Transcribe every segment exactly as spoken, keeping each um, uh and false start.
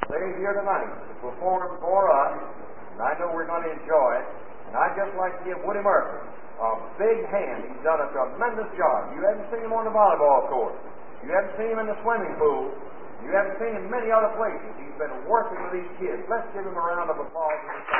They're here tonight to perform for us, and I know we're going to enjoy it. And I'd just like to give Woody Murphy a big hand. He's done a tremendous job. You haven't seen him on the volleyball court. You haven't seen him in the swimming pool. You haven't seen him in many other places. He's been working with these kids. Let's give him a round of applause.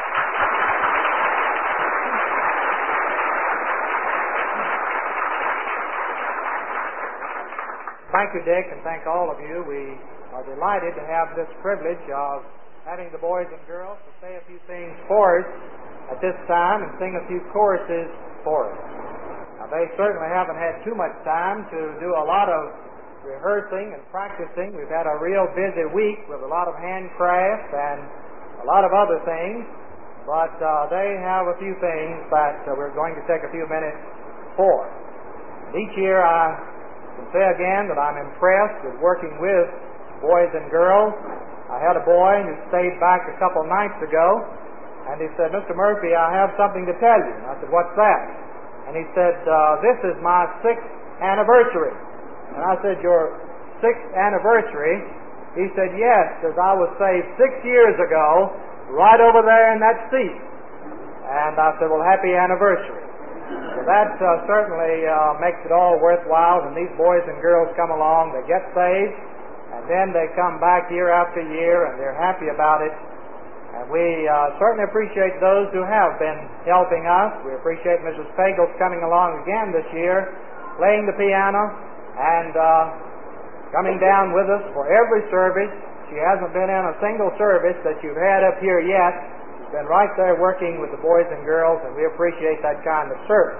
Thank you, Dick, and thank all of you. We are delighted to have this privilege of having the boys and girls to say a few things for us at this time and sing a few choruses for us. Now, they certainly haven't had too much time to do a lot of rehearsing and practicing. We've had a real busy week with a lot of handcraft and a lot of other things, but uh, they have a few things that uh, we're going to take a few minutes for. And each year I can say again that I'm impressed with working with boys and girls. I had a boy who stayed back a couple nights ago, and he said, "Mister Murphy, I have something to tell you." And I said, "What's that?" And he said, uh, "This is my sixth anniversary." And I said, "Your sixth anniversary?" He said, "Yes, because I was saved six years ago, right over there in that seat." And I said, "Well, happy anniversary." So that uh, certainly uh, makes it all worthwhile. And these boys and girls come along, they get saved, and then they come back year after year, and they're happy about it. And we uh, certainly appreciate those who have been helping us. We appreciate Missus Pagels coming along again this year, playing the piano, and uh, coming down with us for every service. She hasn't been in a single service that you've had up here yet. Been right there working with the boys and girls, and we appreciate that kind of service.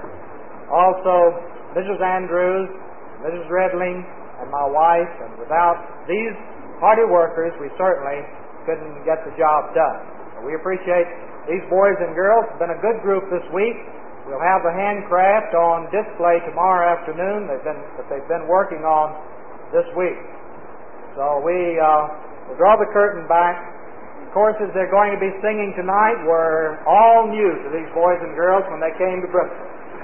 Also, Missus Andrews, Missus Redling, and my wife, and without these hardy workers, we certainly couldn't get the job done. So we appreciate these boys and girls. It's been a good group this week. We'll have the handcraft on display tomorrow afternoon they've been, that they've been working on this week. So we uh, will draw the curtain back. Choruses they're going to be singing tonight were all new to these boys and girls when they came to Bristol.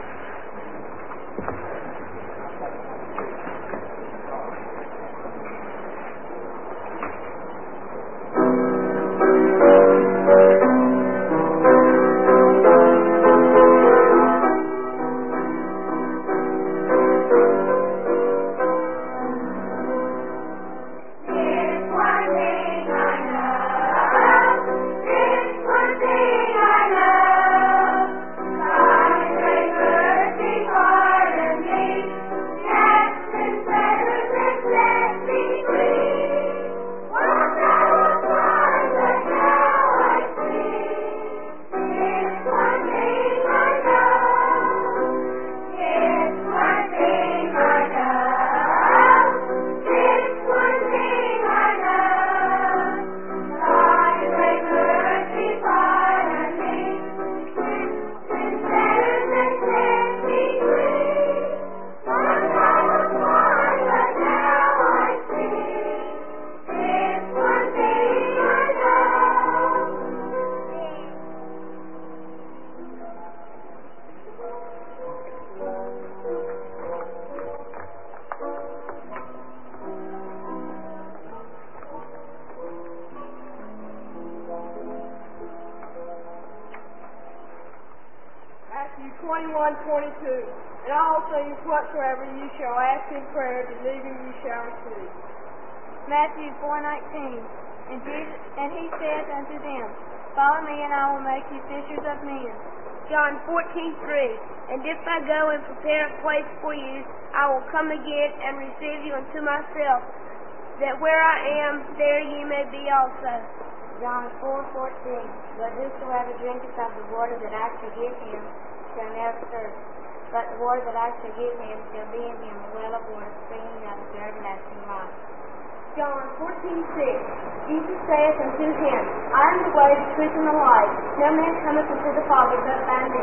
twenty-one twenty-two. And all things whatsoever you shall ask in prayer, believing you shall receive. Matthew four nineteen. And Jesus, and he said unto them, Follow me, and I will make you fishers of men. John fourteen three. And if I go and prepare a place for you, I will come again and receive you unto myself, that where I am, there ye may be also. John four fourteen. But whosoever drinketh of the water that I shall give him shall never thirst. But the water that I shall give him shall be in him a well of water springing out of everlasting life. John fourteen six. Jesus saith unto him, I am the way, the truth, and the life. No man cometh unto the Father but by me.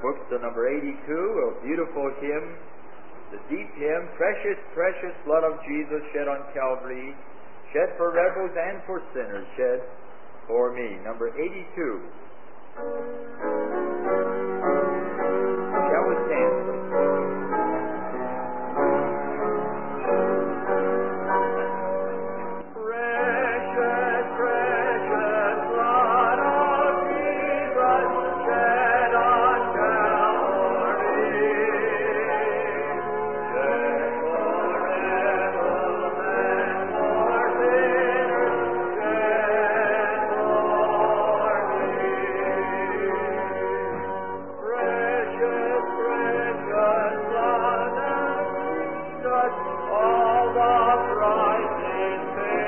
books to number eighty-two, a beautiful hymn, the deep hymn, Precious, Precious Blood of Jesus shed on Calvary, shed for rebels and for sinners, shed for me. Number eighty-two. Shall we stand, please? Precious, precious blood of Jesus shed on Calvary, shed for rebels and for sinners, shed for me. Precious, precious blood of Jesus, all the price is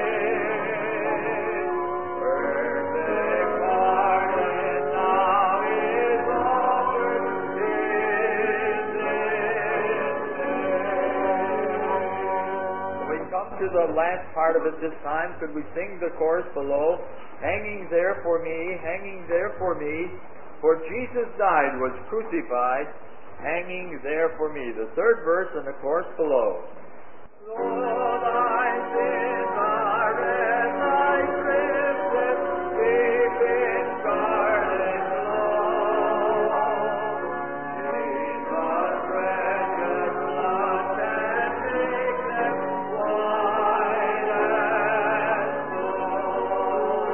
paid. Perfect pardon now is offered in this day. We come to the last part of it this time. Could we sing the chorus below? Hanging there for me, hanging there for me, for Jesus died, was crucified, hanging there for me. The third verse in the chorus below. Though thy sins are red like crimson, deep in scarlet glow, Jesus' precious blood can make them white as snow.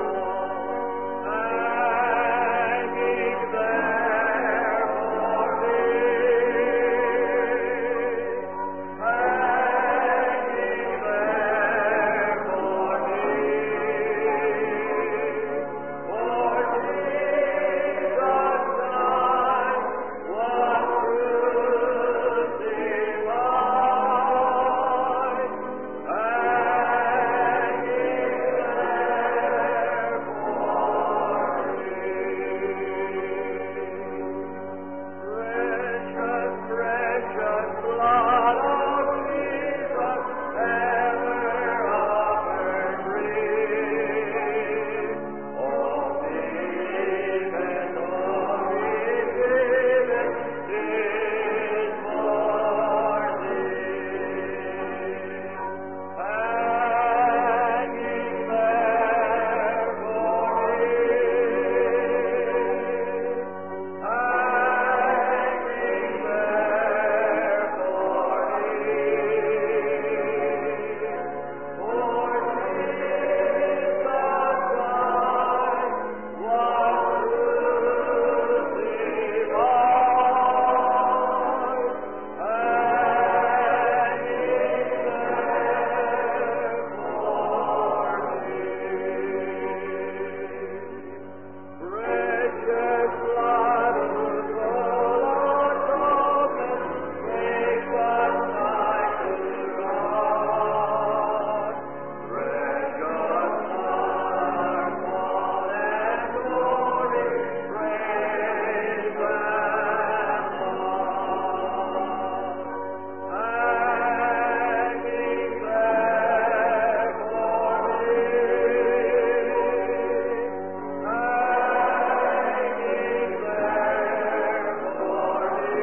Hanging there for me, hanging there for me, for Jesus died, was crucified, hanging there for me. Precious, precious blood of Jesus, ever offered free. All given, all given, is for thee. Hanging there for me, hanging there for me, for Jesus died, was crucified, precious blood whose all atonement makes us nigh to God. Precious blood, fall and glory, praise and love. Hanging there for me, hanging there for me,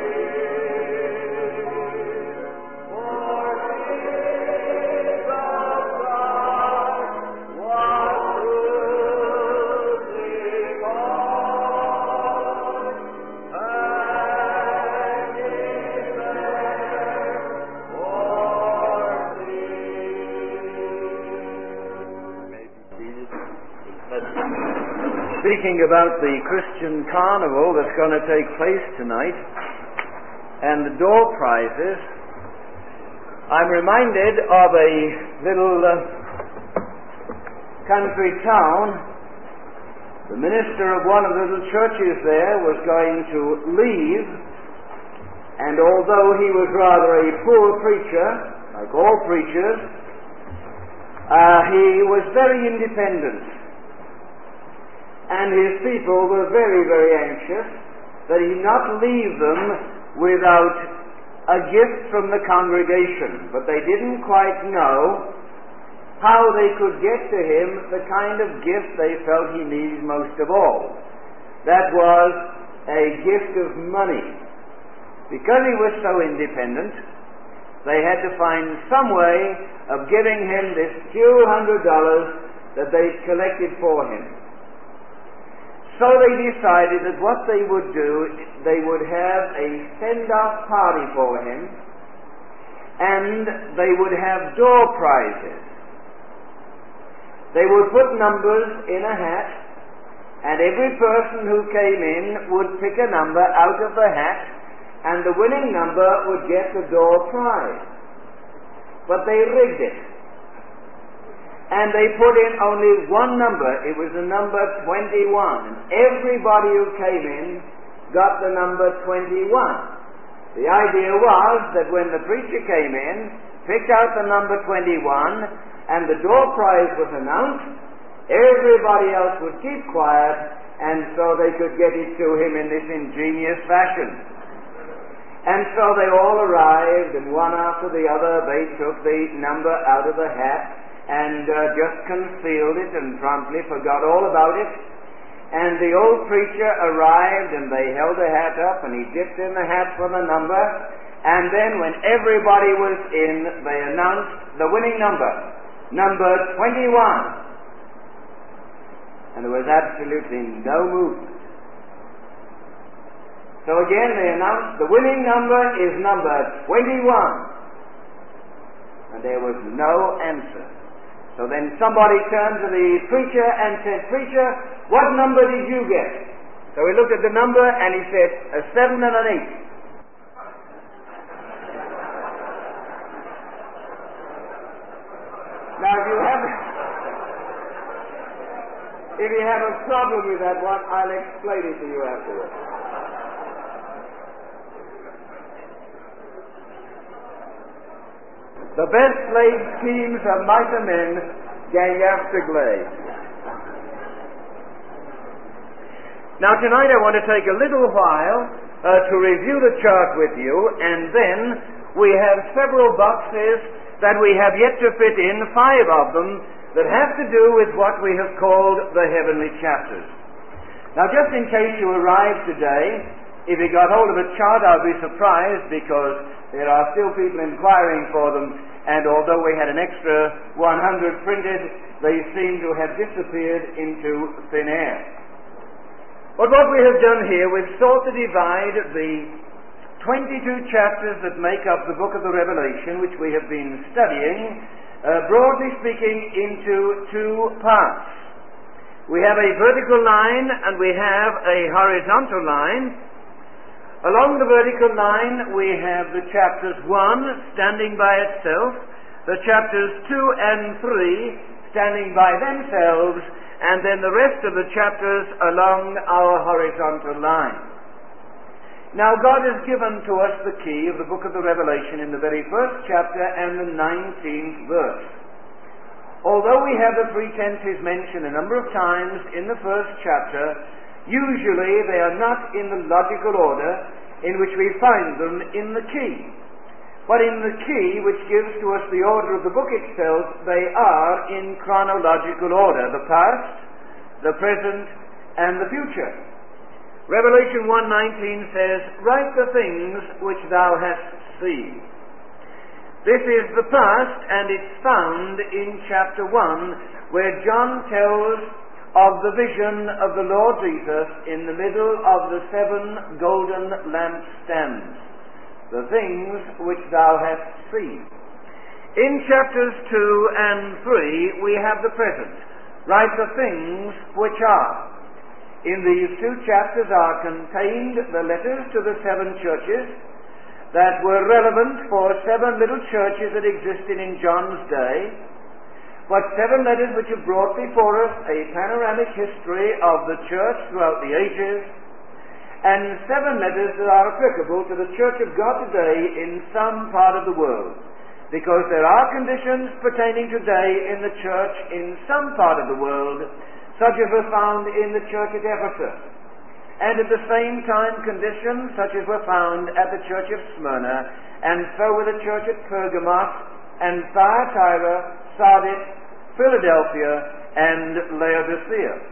for Jesus died, was crucified, hanging there for me. Speaking about the Christian carnival that's going to take place tonight and the door prizes, I'm reminded of a little uh, country town. The minister of one of the little churches there was going to leave, and although he was rather a poor preacher, like all preachers, uh, he was very independent. And his people were very, very anxious that he not leave them without a gift from the congregation. But they didn't quite know how they could get to him the kind of gift they felt he needed most of all. That was a gift of money. Because he was so independent, they had to find some way of giving him this few hundred dollars that they'd collected for him. So they decided that what they would do, they would have a send-off party for him, and they would have door prizes. They would put numbers in a hat, and every person who came in would pick a number out of the hat, and the winning number would get the door prize. But they rigged it. And they put in only one number. It was the number twenty-one. And everybody who came in got the number twenty-one. The idea was that when the preacher came in, picked out the number twenty-one, and the door prize was announced, everybody else would keep quiet, and so they could get it to him in this ingenious fashion. And so they all arrived, and one after the other, they took the number out of the hat and uh, just concealed it and promptly forgot all about it. And the old preacher arrived, and they held the hat up, and he dipped in the hat for the number, and then when everybody was in, they announced the winning number, number twenty-one. And there was absolutely no movement. So again they announced the winning number is number twenty-one. And there was no answer. So then somebody turned to the preacher and said, "Preacher, what number did you get?" So he looked at the number and he said, "A seven and an eight." Now if you have if you have a problem with that one, I'll explain it to you afterwards. The best laid schemes of mighty men gang after glade. Now tonight I want to take a little while uh, to review the chart with you, and then we have several boxes that we have yet to fit in, five of them, that have to do with what we have called the heavenly chapters. Now just in case you arrived today, if you got hold of a chart, I'll be surprised, because there are still people inquiring for them, and although we had an extra one hundred printed, they seem to have disappeared into thin air. But what we have done here, we've sought to divide the twenty-two chapters that make up the book of the Revelation, which we have been studying, uh, broadly speaking, into two parts. We have a vertical line and we have a horizontal line. Along the vertical line we have the chapters one standing by itself, the chapters two and three standing by themselves, and then the rest of the chapters along our horizontal line. Now God has given to us the key of the book of the Revelation in the very first chapter and the nineteenth verse. Although we have the three tenses mentioned a number of times in the first chapter, usually they are not in the logical order in which we find them in the key. But in the key, which gives to us the order of the book itself, they are in chronological order: the past, the present, and the future. Revelation one nineteen says, "Write the things which thou hast seen." This is the past, and it's found in chapter one, where John tells of the vision of the Lord Jesus in the middle of the seven golden lampstands. The things which thou hast seen. In chapters two and three we have the present. Write the things which are. In these two chapters are contained the letters to the seven churches that were relevant for seven little churches that existed in John's day, but seven letters which have brought before us a panoramic history of the church throughout the ages, and seven letters that are applicable to the Church of God today in some part of the world, because there are conditions pertaining today in the church in some part of the world, such as were found in the church at Ephesus, and at the same time conditions such as were found at the church of Smyrna, and so with the church at Pergamos, and Thyatira, Sardis, Philadelphia, and Laodicea.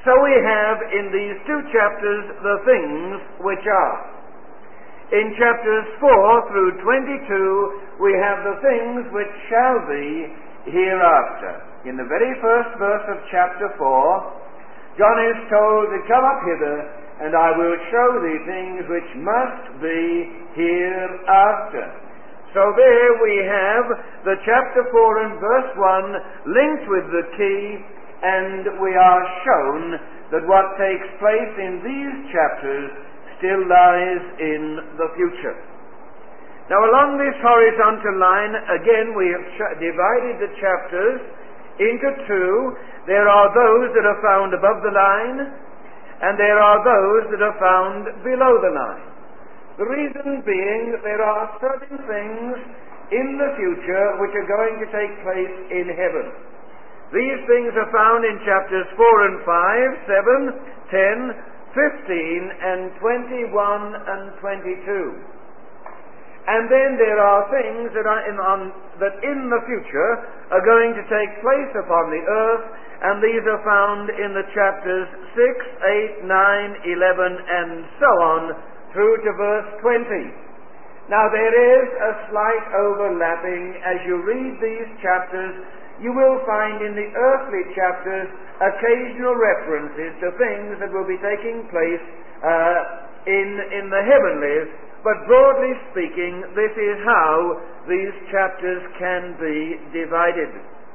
So we have in these two chapters the things which are. In chapters four through twenty-two, we have the things which shall be hereafter. In the very first verse of chapter four, John is told to come up hither, and I will show thee things which must be hereafter. So there we have the chapter four and verse one linked with the key, and we are shown that what takes place in these chapters still lies in the future. Now along this horizontal line, again we have ch- divided the chapters into two. There are those that are found above the line, and there are those that are found below the line. The reason being that there are certain things in the future which are going to take place in heaven. These things are found in chapters four and five, seven, ten, fifteen, and twenty-one and twenty-two. And then there are things that are in, on, that in the future are going to take place upon the earth, and these are found in the chapters six, eight, nine, eleven, and so on through to verse twenty. Now there is a slight overlapping. As you read these chapters, you will find in the earthly chapters occasional references to things that will be taking place uh, in, in the heavenlies, but broadly speaking, this is how these chapters can be divided.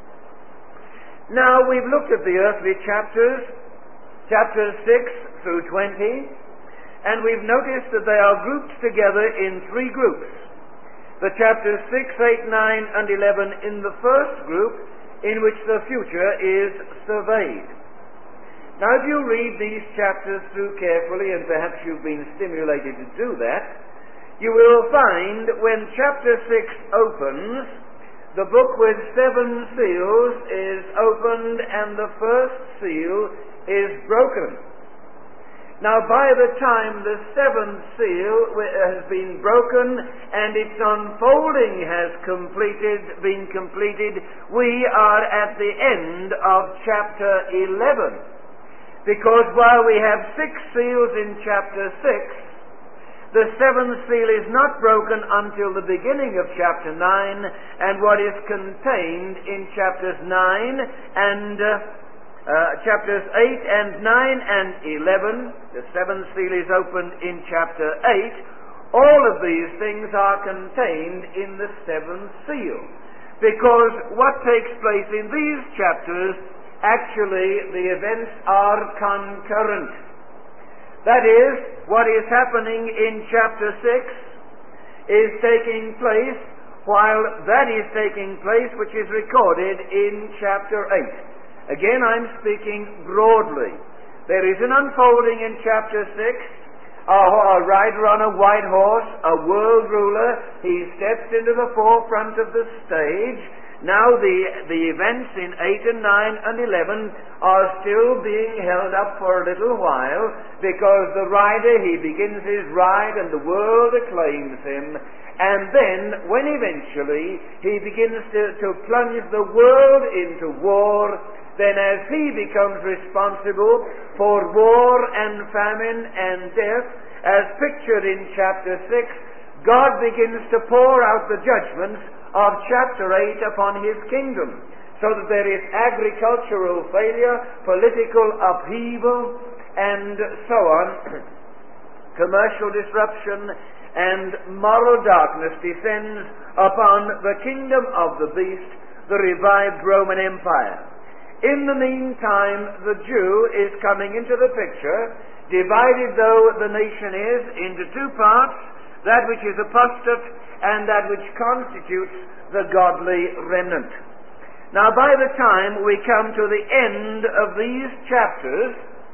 Now we've looked at the earthly chapters, chapters six through twenty, and we've noticed that they are grouped together in three groups. The chapters six, eight, nine, and eleven in the first group, in which the future is surveyed. Now if you read these chapters through carefully, and perhaps you've been stimulated to do that, you will find when chapter six opens, the book with seven seals is opened and the first seal is broken. Now by the time the seventh seal has been broken and its unfolding has completed, been completed, we are at the end of chapter eleven. Because while we have six seals in chapter six, the seventh seal is not broken until the beginning of chapter nine, and what is contained in chapters nine and uh, Uh, chapters eight and nine and eleven, the seventh seal is opened in chapter eight. All of these things are contained in the seventh seal. Because what takes place in these chapters, actually the events are concurrent. That is, what is happening in chapter six is taking place while that is taking place which is recorded in chapter eight. Again, I'm speaking broadly. There is an unfolding in chapter six. A, a rider on a white horse, a world ruler. He steps into the forefront of the stage. Now the, the events in eight and nine and eleven are still being held up for a little while, because the rider, he begins his ride and the world acclaims him. And then, when eventually he begins to, to plunge the world into war, then as he becomes responsible for war and famine and death, as pictured in chapter six, God begins to pour out the judgments of chapter eight upon his kingdom, so that there is agricultural failure, political upheaval, and so on, commercial disruption, and moral darkness descends upon the kingdom of the beast, the revived Roman Empire. In the meantime, the Jew is coming into the picture, divided though the nation is into two parts, that which is apostate and that which constitutes the godly remnant. Now by the time we come to the end of these chapters,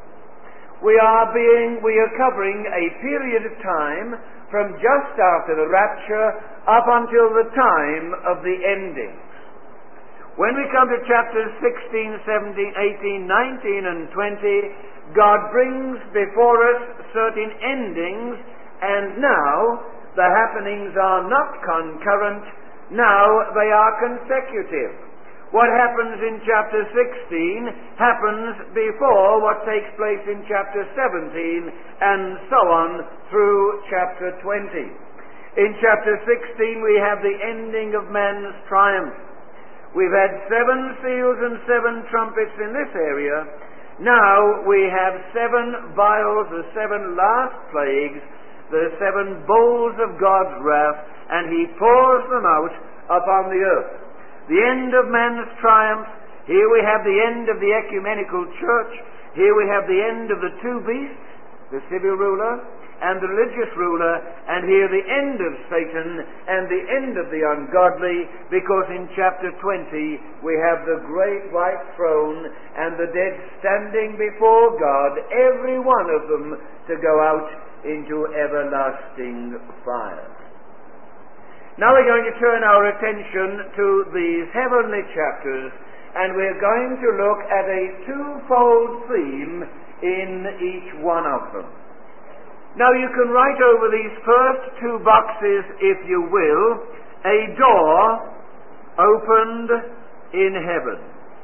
we are being, we are covering a period of time from just after the rapture up until the time of the ending. When we come to chapters sixteen, seventeen, eighteen, nineteen, and twenty, God brings before us certain endings, and now the happenings are not concurrent, now they are consecutive. what happens in chapter sixteen happens before what takes place in chapter seventeen, and so on through chapter twenty. In chapter sixteen we have the ending of man's triumph. We've had seven seals and seven trumpets in this area. Now we have seven vials, the seven last plagues, the seven bowls of God's wrath, and he pours them out upon the earth. The end of man's triumph. Here we have the end of the ecumenical church. Here we have the end of the two beasts, the civil ruler and the religious ruler, and here the end of Satan and the end of the ungodly, because in chapter twenty we have the great white throne and the dead standing before God, every one of them to go out into everlasting fire. Now we're going to turn our attention to these heavenly chapters, and we're going to look at a twofold theme in each one of them. Now you can write over these first two boxes, if you will, a door opened in heaven.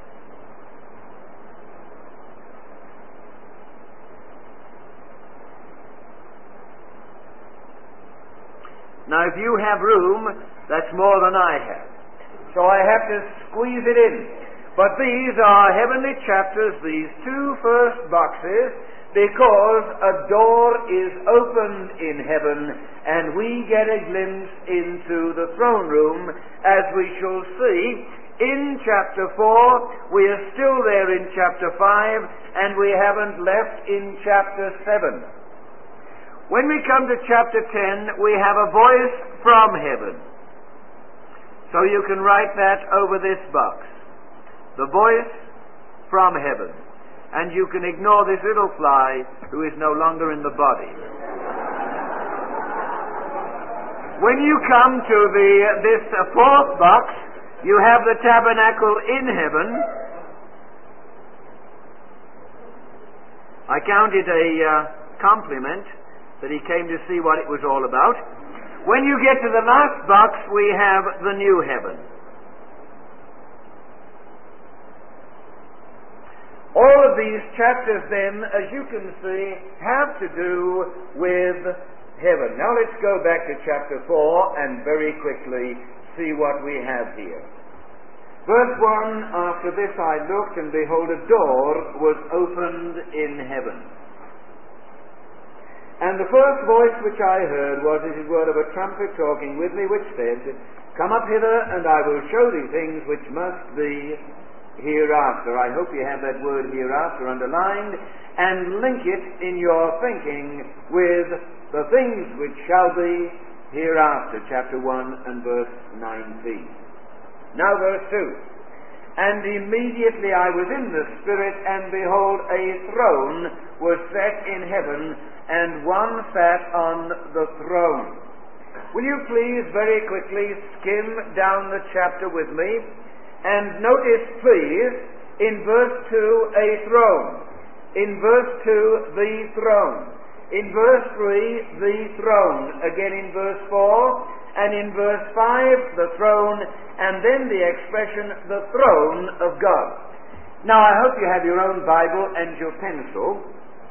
Now if you have room, that's more than I have. So I have to squeeze it in. But these are heavenly chapters, these two first boxes, because a door is opened in heaven and we get a glimpse into the throne room, as we shall see in chapter four. We are still there in chapter five, and we haven't left in chapter seven. When we come to chapter ten, we have a voice from heaven. So you can write that over this box. The voice from heaven. And you can ignore this little fly who is no longer in the body. When you come to the this uh, fourth box, you have the tabernacle in heaven. I count it a uh, compliment that he came to see what it was all about. When you get to the last box, we have the new heaven. All of these chapters then, as you can see, have to do with heaven. Now let's go back to chapter four and very quickly see what we have here. Verse one, after this I looked, and behold, a door was opened in heaven. And the first voice which I heard was as it were of a trumpet talking with me, which said, Come up hither, and I will show thee things which must be hereafter. I hope you have that word hereafter underlined, and link it in your thinking with the things which shall be hereafter, chapter one and verse nineteen. Now verse two. And immediately I was in the Spirit, and behold, a throne was set in heaven, and one sat on the throne. Will you please very quickly skim down the chapter with me? And notice, please, in verse two, a throne. In verse two, the throne. In verse three, the throne. Again in verse four, and in verse five, the throne, and then the expression, the throne of God. Now, I hope you have your own Bible and your pencil.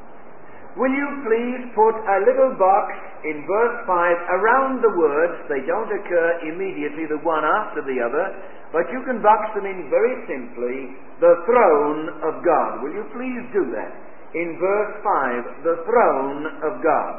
Will you please put a little box in verse five around the words? They don't occur immediately, the one after the other, but you can box them in very simply, the throne of God. Will you please do that? In verse five, the throne of God.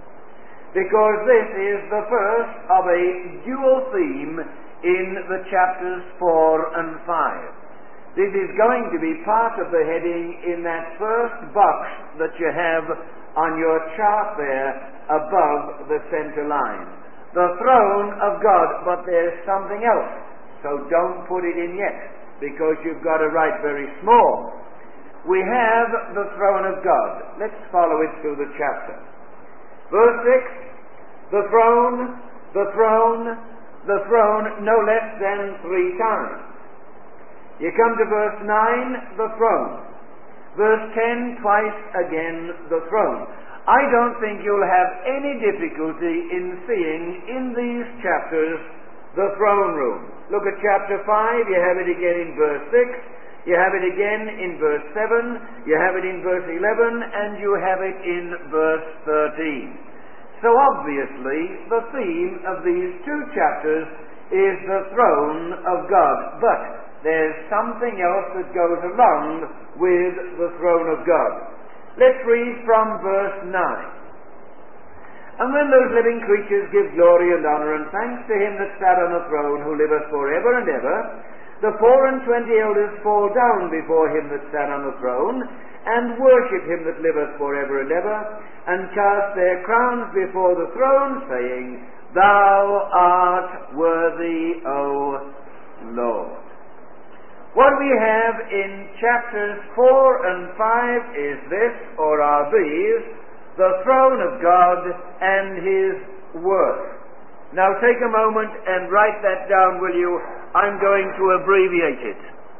Because this is the first of a dual theme in the chapters four and five. This is going to be part of the heading in that first box that you have on your chart there above the center line. The throne of God, but there's something else. So don't put it in yet, because you've got to write very small. We have the throne of God. Let's follow it through the chapter. Verse six, the throne, the throne, the throne, no less than three times. You come to verse nine, the throne. Verse ten, twice again, the throne. I don't think you'll have any difficulty in seeing in these chapters the throne room. Look at chapter five, you have it again in verse six, you have it again in verse seven, you have it in verse eleven, and you have it in verse thirteen. So obviously, the theme of these two chapters is the throne of God. But there's something else that goes along with the throne of God. Let's read from verse nine. And when those living creatures give glory and honor and thanks to him that sat on the throne, who liveth for ever and ever, the four and twenty elders fall down before him that sat on the throne, and worship him that liveth for ever and ever, and cast their crowns before the throne, saying, Thou art worthy, O Lord. What we have in chapters four and five is this, or are these, the throne of God and his worth. Now take a moment and write that down, will you? I'm going to abbreviate it.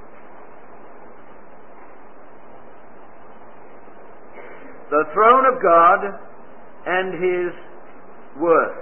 The throne of God and his worth.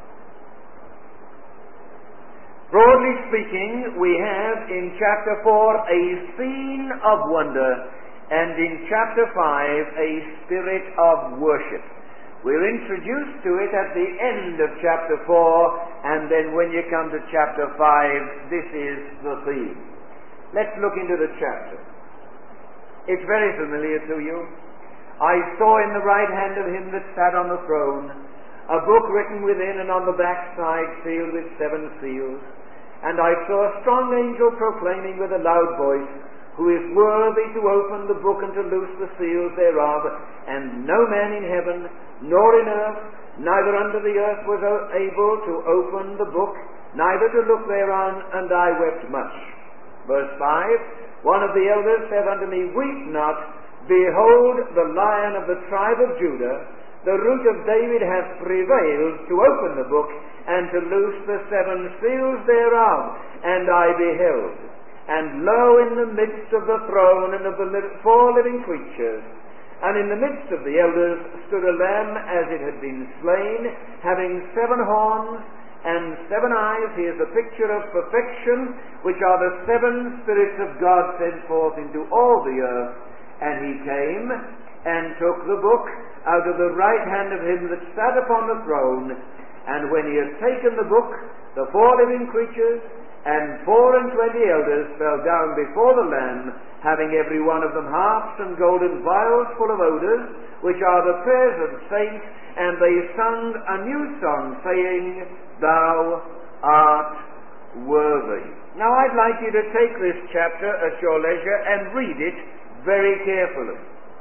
Broadly speaking, we have in chapter four a scene of wonder, and in chapter five a spirit of worship. We're introduced to it at the end of chapter four, and then when you come to chapter five, this is the theme. Let's look into the chapter. It's very familiar to you. I saw in the right hand of him that sat on the throne a book written within and on the backside sealed with seven seals. And I saw a strong angel proclaiming with a loud voice, Who is worthy to open the book and to loose the seals thereof? And no man in heaven, nor in earth, neither under the earth was able to open the book, neither to look thereon, and I wept much. Verse five, One of the elders said unto me, Weep not, behold, the Lion of the tribe of Judah, the root of David, hath prevailed to open the book, and to loose the seven seals thereof. And I beheld, and lo, in the midst of the throne and of the four living creatures, and in the midst of the elders, stood a lamb as it had been slain, having seven horns and seven eyes. Here's a picture of perfection, which are the seven spirits of God sent forth into all the earth. And he came and took the book out of the right hand of him that sat upon the throne. And when he had taken the book, the four living creatures and four and twenty elders fell down before the Lamb, having every one of them harps and golden vials full of odors, which are the prayers of saints. And they sung a new song, saying, Thou art worthy. Now I'd like you to take this chapter at your leisure and read it very carefully.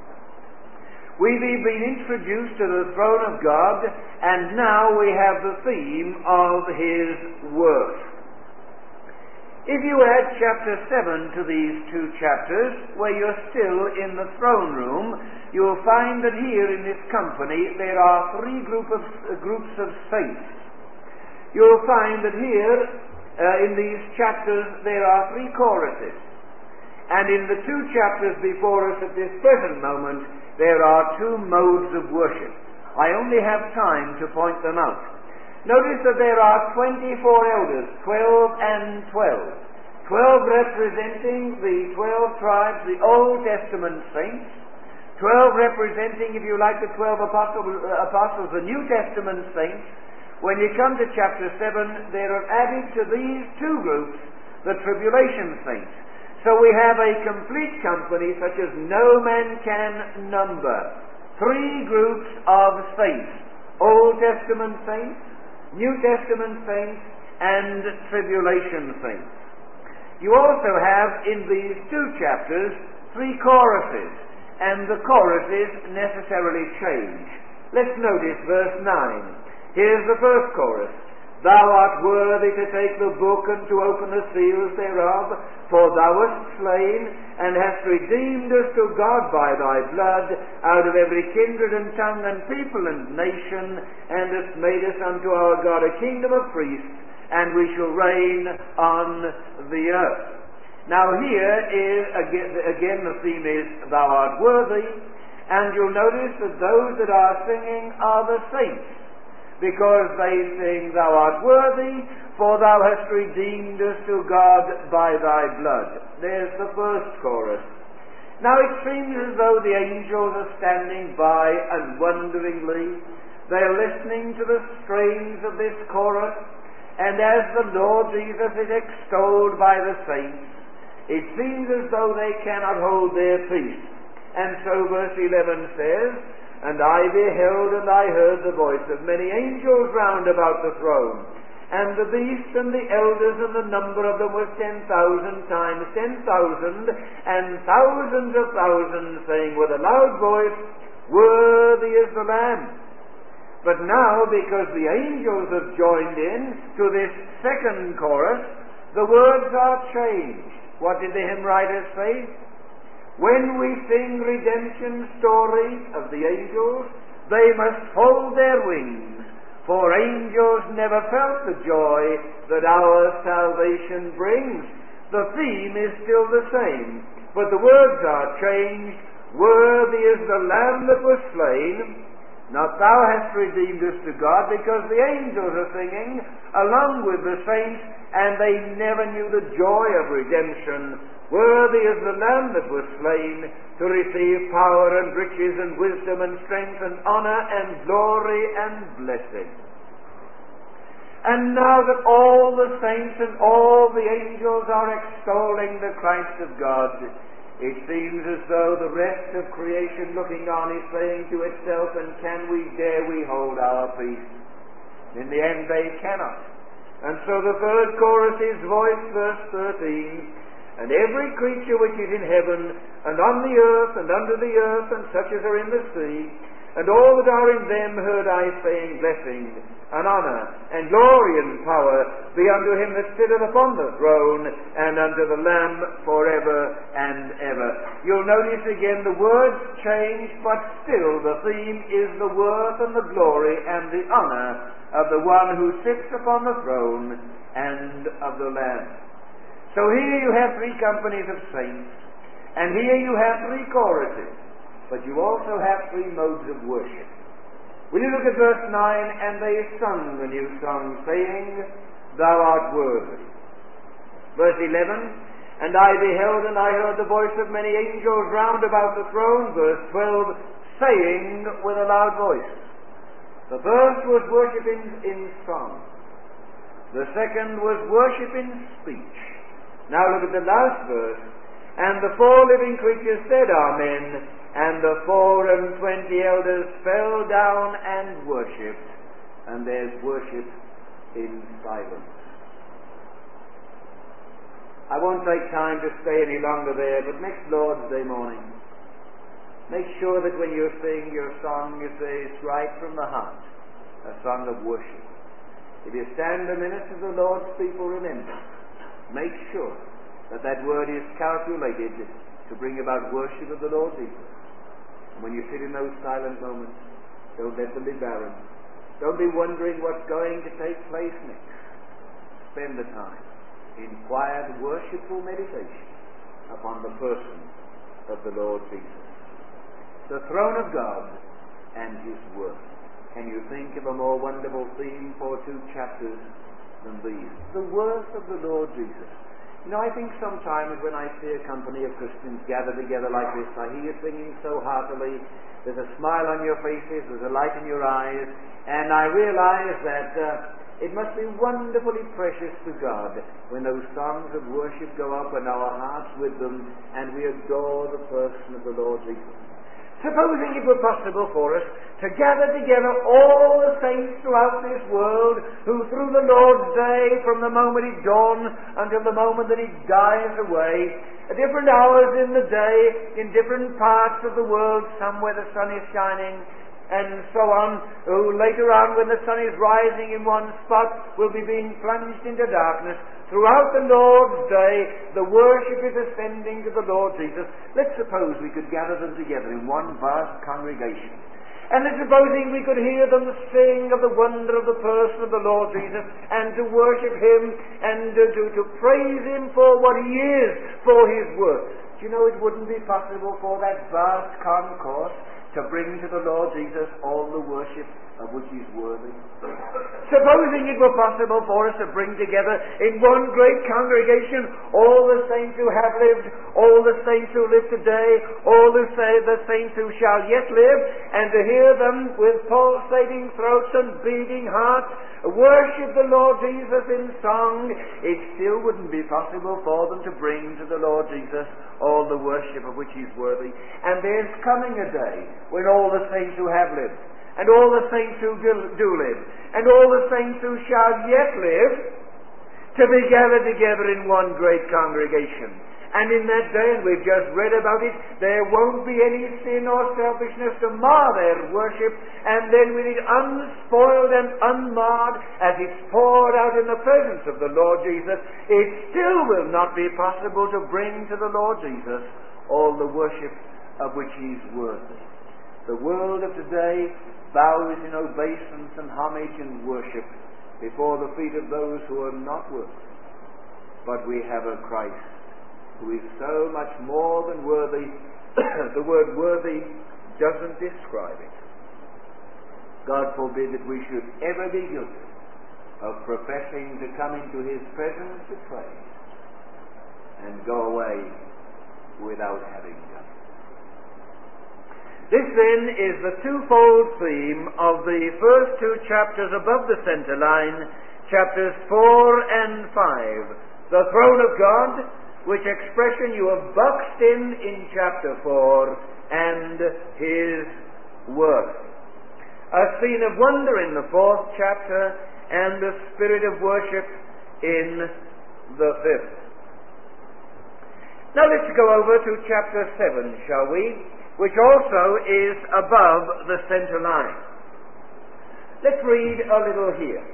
We've been introduced to the throne of God, and now we have the theme of his worth. If you add chapter seven to these two chapters, where you're still in the throne room, you'll find that here in this company there are three group of, uh, groups of saints. You'll find that here uh, in these chapters there are three choruses. And in the two chapters before us at this present moment, there are two modes of worship. I only have time to point them out. Notice that there are twenty-four elders, twelve and twelve. Twelve representing the twelve tribes, the Old Testament saints. Twelve representing, if you like, the twelve apostles, uh, apostles, the New Testament saints. When you come to chapter seven, there are added to these two groups the tribulation saints. So we have a complete company such as no man can number. Three groups of saints. Old Testament saints, New Testament saints, and tribulation saints. You also have in these two chapters three choruses, and the choruses necessarily change. Let's notice verse nine. Here's the first chorus. Thou art worthy to take the book and to open the seals thereof, for thou wast slain, and hast redeemed us to God by thy blood, out of every kindred and tongue and people and nation, and hast made us unto our God a kingdom of priests, and we shall reign on the earth. Now here is, again, again the theme is, thou art worthy, and you'll notice that those that are singing are the saints. because they sing, Thou art worthy, for Thou hast redeemed us to God by Thy blood. There's the first chorus. Now it seems as though the angels are standing by and wonderingly they're listening to the strains of this chorus, and as the Lord Jesus is extolled by the saints, it seems as though they cannot hold their peace. And so verse eleven says, And I beheld and I heard the voice of many angels round about the throne, and the beast and the elders, and the number of them was ten thousand times ten thousand, and thousands of thousands, saying with a loud voice, Worthy is the Lamb. But now, because the angels have joined in to this second chorus, the words are changed. What did the hymn writers say? When we sing redemption story of the angels, they must fold their wings, for angels never felt the joy that our salvation brings. The theme is still the same, but the words are changed. Worthy is the Lamb that was slain. Not Thou hast redeemed us to God, because the angels are singing along with the saints, and they never knew the joy of redemption. Worthy is the Lamb that was slain to receive power and riches and wisdom and strength and honor and glory and blessing. And now that all the saints and all the angels are extolling the Christ of God, it seems as though the rest of creation looking on is saying to itself, and can we, dare we hold our peace? In the end they cannot. And so the third chorus is voiced, verse thirteen, And every creature which is in heaven, and on the earth, and under the earth, and such as are in the sea, and all that are in them, heard I saying, Blessing, and honour, and glory, and power be unto him that sitteth upon the throne, and unto the Lamb forever and ever. You'll notice again the words change, but still the theme is the worth and the glory and the honour of the one who sits upon the throne and of the Lamb. So here you have three companies of saints, and here you have three choruses, but you also have three modes of worship. Will you look at verse nine? And they sung a new song, saying, Thou art worthy. Verse eleven, And I beheld and I heard the voice of many angels round about the throne. Verse twelve, saying with a loud voice. The first was worship in, in song. The second was worship in speech. Now look at the last verse. And the four living creatures said, Amen. And the four and twenty elders fell down and worshipped. And there's worship in silence. I won't take time to stay any longer there, but next Lord's Day morning, make sure that when you sing your song, you say it's right from the heart, a song of worship. If you stand a minute as the Lord's people remember, make sure that that word is calculated to bring about worship of the Lord Jesus. And when you sit in those silent moments, don't let them be barren. Don't be wondering what's going to take place next. Spend the time in quiet, worshipful meditation upon the person of the Lord Jesus. The throne of God and His Word. Can you think of a more wonderful theme for two chapters than these? The worth of the Lord Jesus. You know, I think sometimes when I see a company of Christians gather together like this, I hear you singing so heartily, there's a smile on your faces, there's a light in your eyes, and I realize that uh, it must be wonderfully precious to God when those songs of worship go up and our hearts with them, and we adore the person of the Lord Jesus. Supposing it were possible for us to gather together all the saints throughout this world who through the Lord's day, from the moment it dawns until the moment that it dies away, at different hours in the day, in different parts of the world, some where the sun is shining, and so on, who later on when the sun is rising in one spot will be being plunged into darkness. Throughout the Lord's day, the worship is ascending to the Lord Jesus. Let's suppose we could gather them together in one vast congregation. And let's supposing we could hear them sing of the wonder of the person of the Lord Jesus, and to worship Him, and to, to, to praise Him for what He is, for His work. Do you know it wouldn't be possible for that vast concourse to bring to the Lord Jesus all the worship of which He's worthy? Supposing it were possible for us to bring together in one great congregation all the saints who have lived, all the saints who live today, all the, say, the saints who shall yet live, and to hear them with pulsating throats and beating hearts worship the Lord Jesus in song, it still wouldn't be possible for them to bring to the Lord Jesus all the worship of which He's worthy. And there's coming a day when all the saints who have lived, and all the saints who do, do live, and all the saints who shall yet live, to be gathered together in one great congregation. And in that day, and we've just read about it, there won't be any sin or selfishness to mar their worship, and then with it unspoiled and unmarred, as it's poured out in the presence of the Lord Jesus, it still will not be possible to bring to the Lord Jesus all the worship of which He's worthy. The world of today bows in obeisance and homage and worship before the feet of those who are not worthy. But we have a Christ who is so much more than worthy. The word worthy doesn't describe it. God forbid that we should ever be guilty of professing to come into His presence to pray and go away without having done. This then is the twofold theme of the first two chapters above the center line, chapters four and five. The throne of God, which expression you have boxed in in chapter four, and His work. A scene of wonder in the fourth chapter, and the spirit of worship in the fifth. Now let's go over to chapter seven, shall we? Which also is above the center line. Let's read a little here.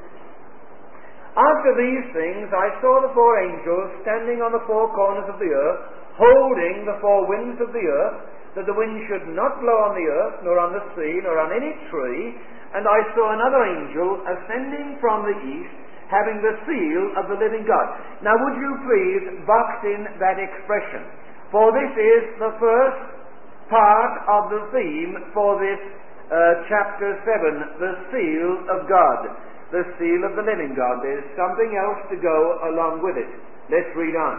After these things I saw the four angels standing on the four corners of the earth, holding the four winds of the earth, that the wind should not blow on the earth, nor on the sea, nor on any tree. And I saw another angel ascending from the east, having the seal of the living God. Now would you please box in that expression? For this is the first part of the theme for this uh, chapter seven, the seal of God, the seal of the living God. There's something else to go along with it. Let's read on.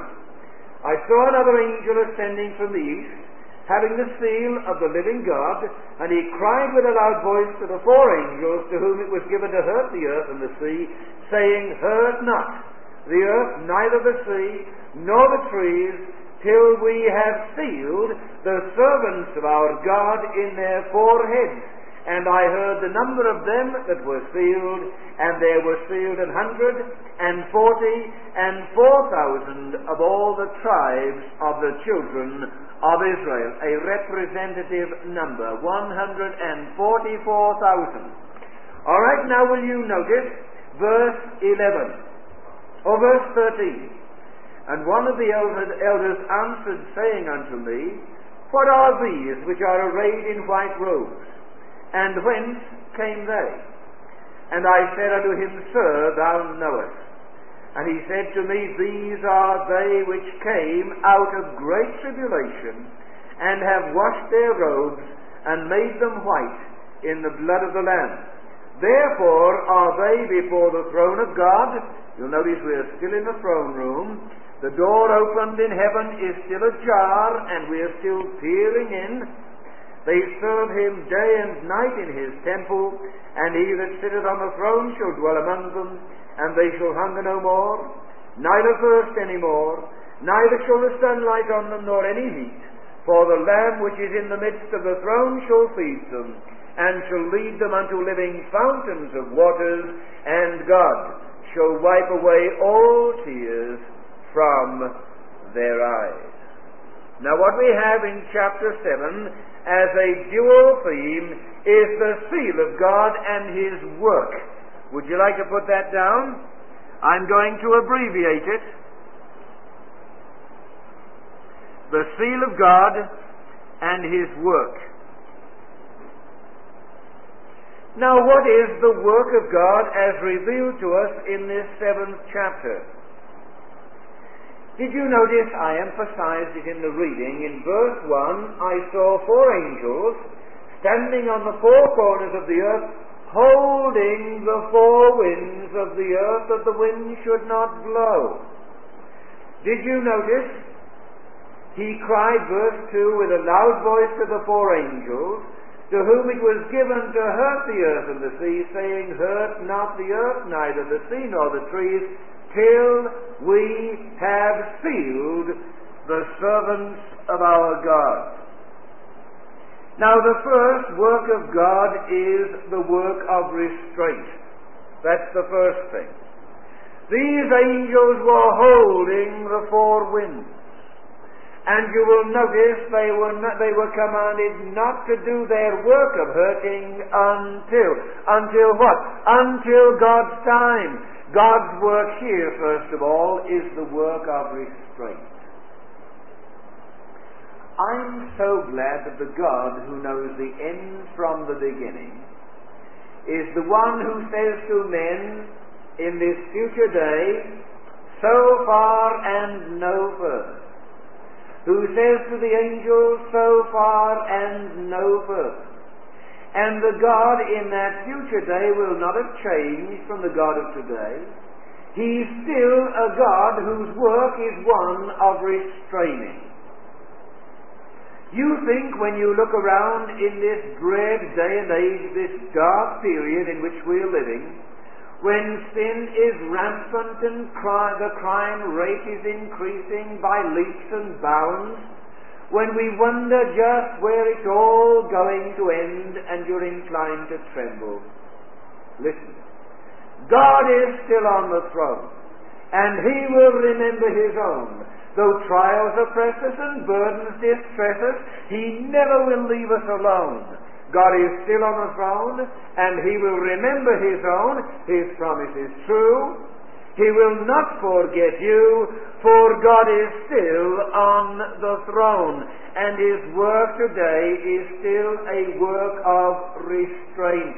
I saw another angel ascending from the east, having the seal of the living God, and he cried with a loud voice to the four angels to whom it was given to hurt the earth and the sea, saying, Hurt not the earth, neither the sea, nor the trees, till we have sealed the servants of our God in their foreheads. And I heard the number of them that were sealed, and there were sealed an hundred and forty and four thousand of all the tribes of the children of Israel. A representative number, one hundred and forty-four thousand. All right, now will you notice verse eleven, or verse thirteen. And one of the elders answered, saying unto me, What are these which are arrayed in white robes? And whence came they? And I said unto him, Sir, thou knowest. And he said to me, These are they which came out of great tribulation, and have washed their robes, and made them white in the blood of the Lamb. Therefore are they before the throne of God. You'll notice we are still in the throne room. The door opened in heaven is still ajar, and we are still peering in. They serve him day and night in his temple, and he that sitteth on the throne shall dwell among them, and they shall hunger no more, neither thirst any more, neither shall the sun light on them, nor any heat. For the Lamb which is in the midst of the throne shall feed them, and shall lead them unto living fountains of waters, and God shall wipe away all tears from their eyes. Now what we have in chapter seven as a dual theme is the seal of God and His work. Would you like to put that down? I'm going to abbreviate it. The seal of God and His work. Now what is the work of God as revealed to us in this seventh chapter? Did you notice I emphasized it in the reading? In verse one, I saw four angels standing on the four corners of the earth, holding the four winds of the earth, that the wind should not blow. Did you notice? He cried, verse two, with a loud voice to the four angels, to whom it was given to hurt the earth and the sea, saying, hurt not the earth, neither the sea nor the trees, till we have sealed the servants of our God. Now the first work of God is the work of restraint. That's the first thing. These angels were holding the four winds. And you will notice they were not, they were commanded not to do their work of hurting until, until what? Until God's time. God's work here, first of all, is the work of restraint. I'm so glad that the God who knows the end from the beginning is the one who says to men in this future day, so far and no further. Who says to the angels, so far and no further. And the God in that future day will not have changed from the God of today. He's still a God whose work is one of restraining. You think when you look around in this dread day and age, this dark period in which we're living, when sin is rampant and cri- the crime rate is increasing by leaps and bounds, when we wonder just where it's all going to end and you're inclined to tremble. Listen, God is still on the throne, and He will remember His own. Though trials oppress us and burdens distress us, He never will leave us alone. God is still on the throne, and He will remember His own. His promise is true. He will not forget you, for God is still on the throne, and His work today is still a work of restraint.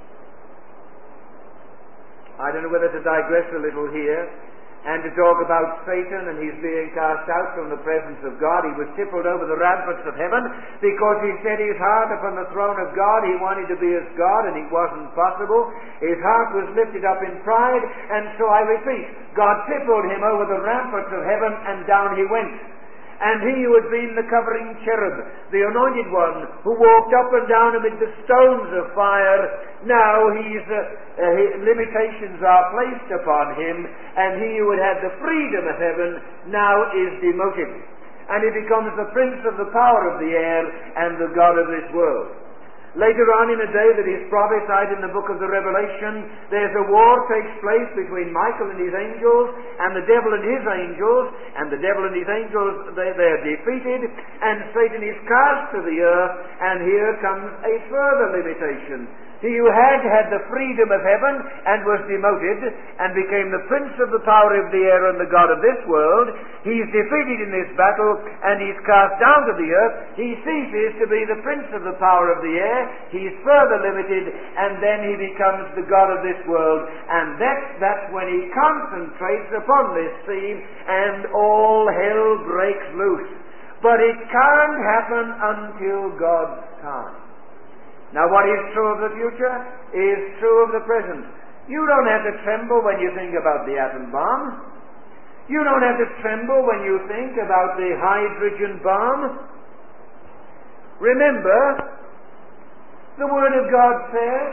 I don't know whether to digress a little here and to talk about Satan and his being cast out from the presence of God. He was tippled over the ramparts of heaven because he set his heart upon the throne of God. He wanted to be as God, and it wasn't possible. His heart was lifted up in pride, and so I repeat, God tippled him over the ramparts of heaven, and down he went. And he who had been the covering cherub, the anointed one, who walked up and down amid the stones of fire, now he's, uh, uh, his limitations are placed upon him, and he who had had the freedom of heaven now is demoted. And he becomes the prince of the power of the air and the God of this world. Later on in a day that is prophesied in the book of the Revelation, there's a war takes place between Michael and his angels and the devil and his angels, and the devil and his angels, they, they're defeated, and Satan is cast to the earth, and here comes a further limitation. He who had had the freedom of heaven and was demoted and became the prince of the power of the air and the God of this world, he's defeated in this battle and he's cast down to the earth. He ceases to be the prince of the power of the air. He's further limited, and then he becomes the God of this world. And that's, that's when he concentrates upon this theme and all hell breaks loose. But it can't happen until God's time. Now, what is true of the future is true of the present. You don't have to tremble when you think about the atom bomb. You don't have to tremble when you think about the hydrogen bomb. Remember, the Word of God says,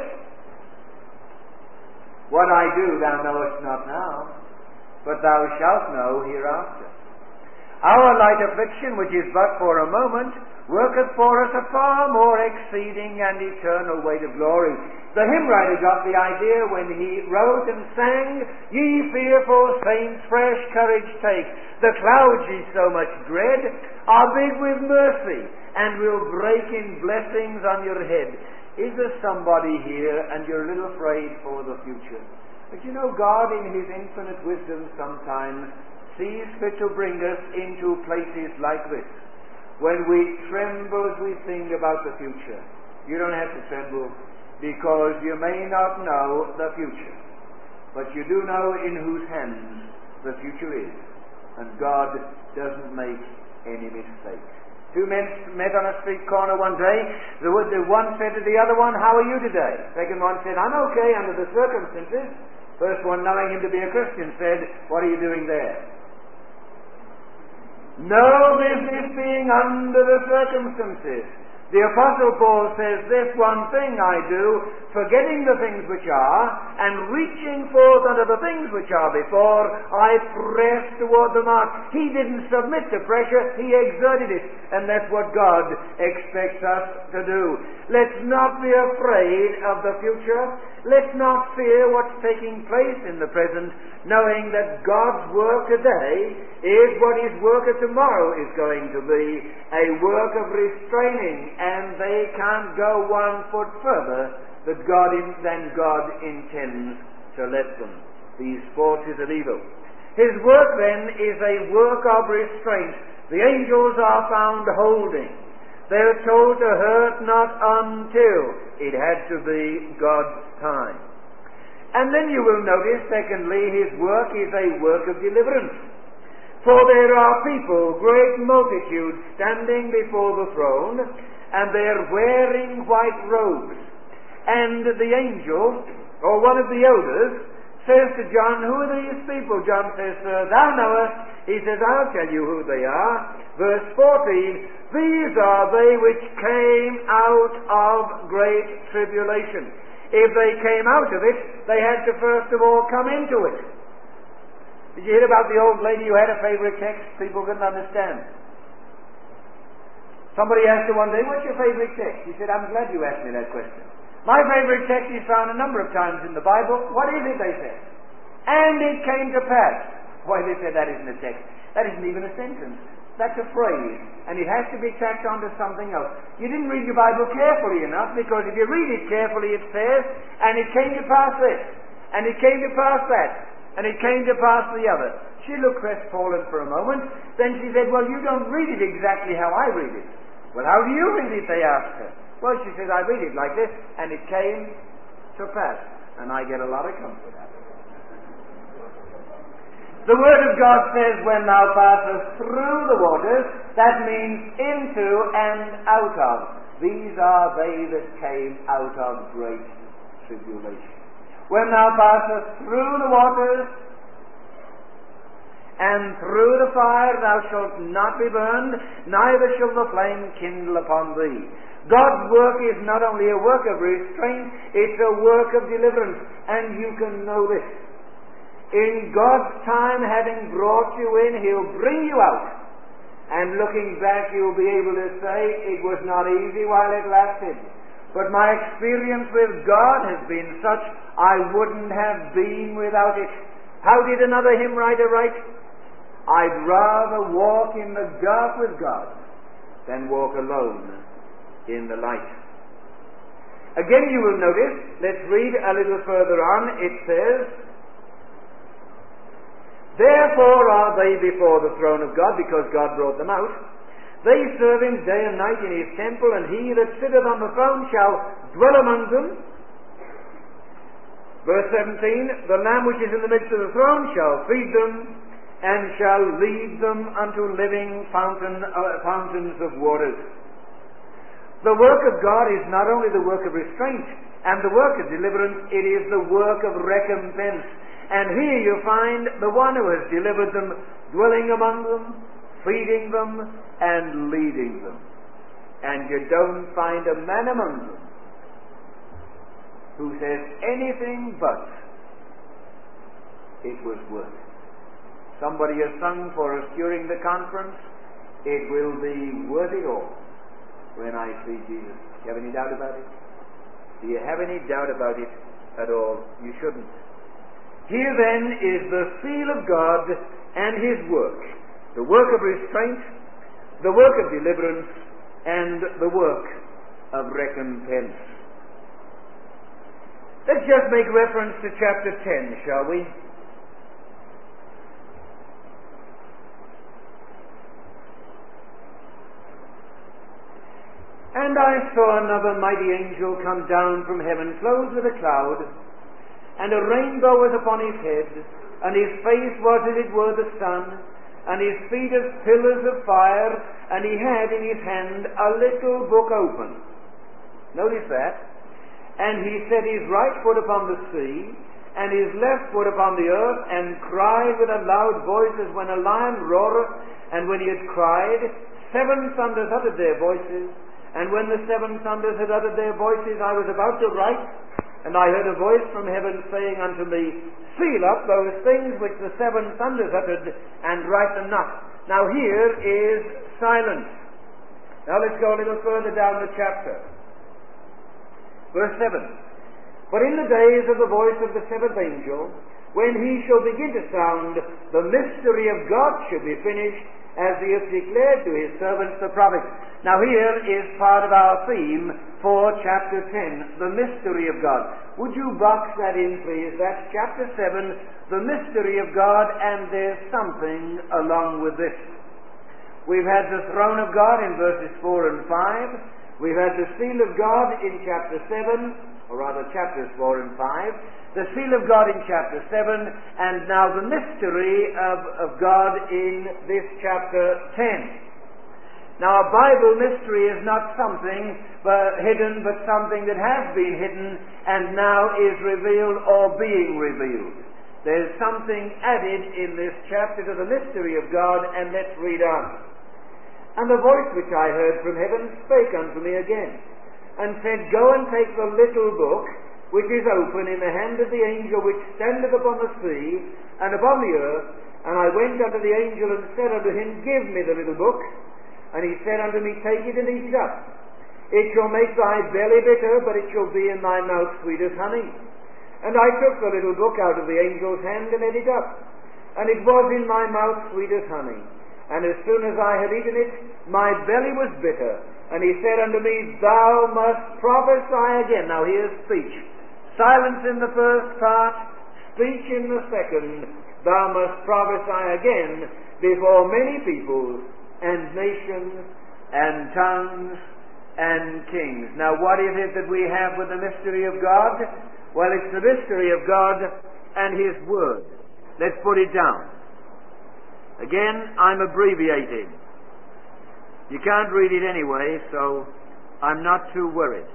what I do thou knowest not now, but thou shalt know hereafter. Our light affliction, which is but for a moment, worketh for us a far more exceeding and eternal weight of glory. The hymn writer got the idea when he wrote and sang, Ye fearful saints, fresh courage take. The clouds ye so much dread are big with mercy, and will break in blessings on your head. Is there somebody here and you're a little afraid for the future? But you know, God in His infinite wisdom sometimes sees fit to bring us into places like this, when we tremble as we think about the future. You don't have to tremble, because you may not know the future, but you do know in whose hands the future is, and God doesn't make any mistakes. Two men met on a street corner one day. The, the one said to the other one, "How are you today?" Second one said, "I'm okay under the circumstances." First one, knowing him to be a Christian, said, "What are you doing there?" No business being under the circumstances. The Apostle Paul says, "This one thing I do, forgetting the things which are, and reaching forth unto the things which are before, I press toward the mark." He didn't submit to pressure, he exerted it. And that's what God expects us to do. Let's not be afraid of the future. Let's not fear what's taking place in the present, knowing that God's work today is what His work of tomorrow is going to be, a work of restraining, and they can't go one foot further that God in, than God intends to let them, these forces of evil. His work then is a work of restraint. The angels are found holding. They're told to hurt not until it had to be God's time. And then you will notice, secondly, His work is a work of deliverance. For there are people, great multitudes, standing before the throne, and they're wearing white robes. And the angel, or one of the elders, says to John, "Who are these people?" John says, "Sir, thou knowest." He says, "I'll tell you who they are." Verse fourteen, "These are they which came out of great tribulation." If they came out of it, they had to first of all come into it. Did you hear about the old lady who had a favorite text people couldn't understand? Somebody asked her one day, "What's your favorite text?" She said, "I'm glad you asked me that question. My favorite text is found a number of times in the Bible." "What is it?" they said. "And it came to pass." Why, they said, "That isn't a text. That isn't even a sentence. That's a phrase, and it has to be tacked onto something else." You didn't read your Bible carefully enough, because if you read it carefully, it says, "And it came to pass this, and it came to pass that, and it came to pass the other." She looked crestfallen for a moment. Then she said, "Well, you don't read it exactly how I read it." "Well, how do you read it?" they asked her. "Well," she said, "I read it like this, and it came to pass." And I get a lot of comfort out of it. The Word of God says, "When thou passest through the waters," that means into and out of. These are they that came out of great tribulation. "When thou passest through the waters, and through the fire, thou shalt not be burned, neither shall the flame kindle upon thee." God's work is not only a work of restraint, it's a work of deliverance. And you can know this. In God's time, having brought you in, He'll bring you out. And looking back, you'll be able to say, "It was not easy while it lasted. But my experience with God has been such, I wouldn't have been without it." How did another hymn writer write? "I'd rather walk in the dark with God than walk alone in the light." Again, you will notice, let's read a little further on, it says, "Therefore are they before the throne of God," because God brought them out. "They serve Him day and night in His temple, and He that sitteth on the throne shall dwell among them." Verse seventeen, "The Lamb which is in the midst of the throne shall feed them, and shall lead them unto living fountain, uh, fountains of waters." The work of God is not only the work of restraint and the work of deliverance, it is the work of recompense. And here you find the one who has delivered them dwelling among them, feeding them, and leading them. And you don't find a man among them who says anything but, "It was worth it." Somebody has sung for us during the conference, "It will be worth it all when I see Jesus." Do you have any doubt about it? Do you have any doubt about it at all? You shouldn't. Here then is the seal of God and His work. The work of restraint, the work of deliverance, and the work of recompense. Let's just make reference to chapter ten, shall we? "And I saw another mighty angel come down from heaven, clothed with a cloud, and a rainbow was upon his head, and his face was as it were the sun, and his feet as pillars of fire, and he had in his hand a little book open. Notice that. And he set his right foot upon the sea, and his left foot upon the earth, and cried with a loud voice as when a lion roareth. And when he had cried, seven thunders uttered their voices. And when the seven thunders had uttered their voices, I was about to write, and I heard a voice from heaven saying unto me, seal up those things which the seven thunders uttered, and write them not. Now here is silence. Now let's go a little further down the chapter. Verse seven. But in the days of the voice of the seventh angel, when he shall begin to sound, the mystery of God shall be finished, as he hath declared to his servants the prophets. Now here is part of our theme for chapter ten, the mystery of God. Would you box that in, please? That's chapter seven, the mystery of God, and there's something along with this. We've had the throne of God in verses four and five. We've had the seal of God in chapter seven, or rather chapters four and five. The seal of God in chapter seven, and now the mystery of, of God in this chapter ten. Now a Bible mystery is not something but hidden, but something that has been hidden and now is revealed or being revealed. There's something added in this chapter to the mystery of God, and let's read on. And the voice which I heard from heaven spake unto me again, and said, Go and take the little book which is open in the hand of the angel which standeth upon the sea and upon the earth. And I went unto the angel and said unto him, Give me the little book. And he said unto me, Take it and eat it up. It shall make thy belly bitter, but it shall be in thy mouth sweet as honey. And I took the little book out of the angel's hand and ate it up. And it was in my mouth sweet as honey. And as soon as I had eaten it, my belly was bitter. And he said unto me, Thou must prophesy again. Now here's speech. Silence in the first part, speech in the second. Thou must prophesy again before many peoples and nations and tongues and kings. Now what is it that we have with the mystery of God? Well, it's the mystery of God and His Word. Let's put it down. Again, I'm abbreviating. You can't read it anyway, so I'm not too worried.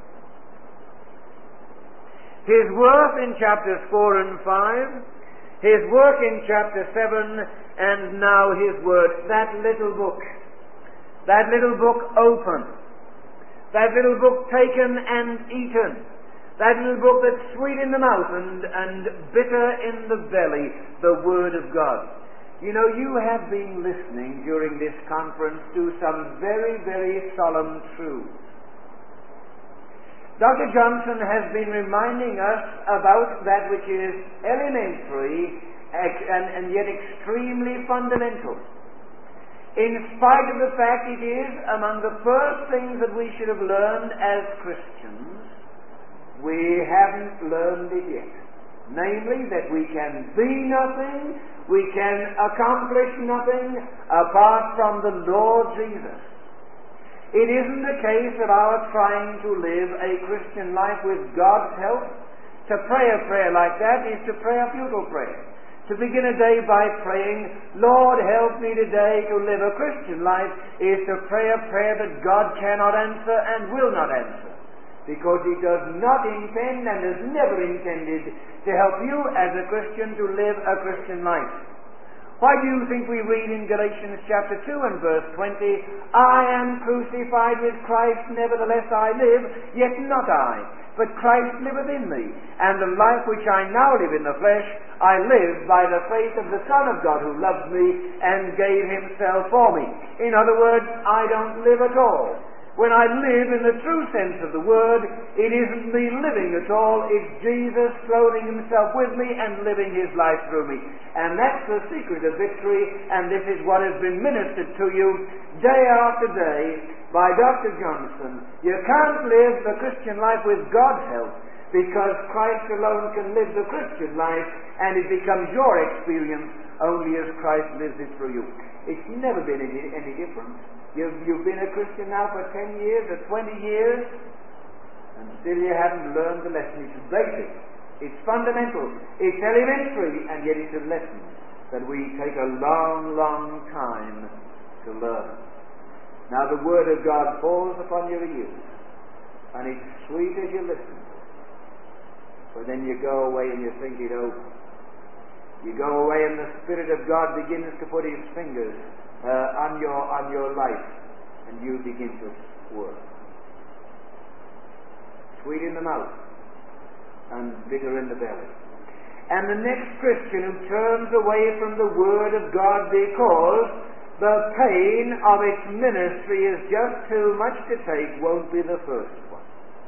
His work in chapters four and five, His work in chapter seven, and now His Word. That little book, that little book open, that little book taken and eaten, that little book that's sweet in the mouth and, and bitter in the belly, the Word of God. You know, you have been listening during this conference to some very, very solemn truths. Doctor Johnson has been reminding us about that which is elementary and, and yet extremely fundamental. In spite of the fact it is among the first things that we should have learned as Christians, we haven't learned it yet. Namely, that we can be nothing, we can accomplish nothing apart from the Lord Jesus. It isn't the case of our trying to live a Christian life with God's help. To pray a prayer like that is to pray a futile prayer. To begin a day by praying, Lord, help me today to live a Christian life, is to pray a prayer that God cannot answer and will not answer. Because He does not intend and has never intended to help you as a Christian to live a Christian life. Why do you think we read in Galatians chapter two and verse twenty, I am crucified with Christ, nevertheless I live, yet not I, but Christ liveth in me. And the life which I now live in the flesh, I live by the faith of the Son of God who loved me and gave Himself for me. In other words, I don't live at all. When I live in the true sense of the word, it isn't me living at all, it's Jesus clothing Himself with me and living His life through me. And that's the secret of victory, and this is what has been ministered to you day after day by Doctor Johnson. You can't live the Christian life with God's help, because Christ alone can live the Christian life, and it becomes your experience only as Christ lives it through you. It's never been any, any different. You've, you've been a Christian now for ten years or twenty years, and still you haven't learned the lesson. It's basic, it's fundamental, it's elementary, and yet it's a lesson that we take a long, long time to learn. Now the Word of God falls upon your ears, and it's sweet as you listen to it. But then you go away and you think it over. You go away and the Spirit of God begins to put His fingers uh, on your on your life, and you begin to swerve. Sweet in the mouth and bitter in the belly. And the next Christian who turns away from the Word of God because the pain of its ministry is just too much to take won't be the first one.